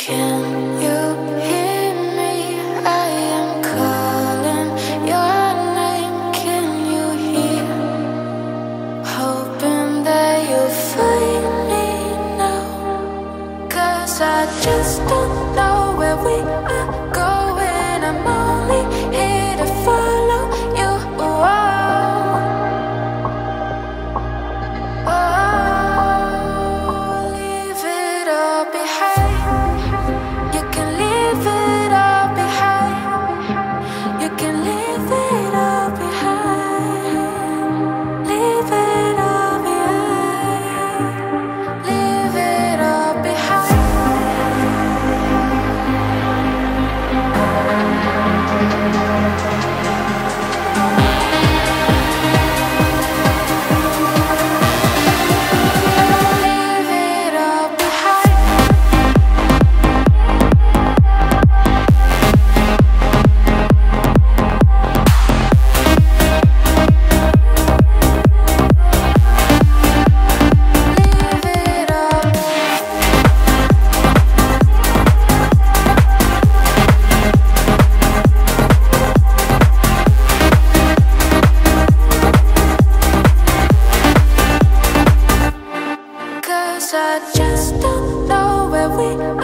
Can you hear me? I am calling your name. Can you hear? Hoping that you'll find me now. 'Cause I just don't know where we are going. I'm only here to follow you. Leave it all behind. You can leave it all behind. You can leave it all behind. Leave it all behind. Leave it all behind. Leave it all behind. Leave it all. Cause I just don't know where we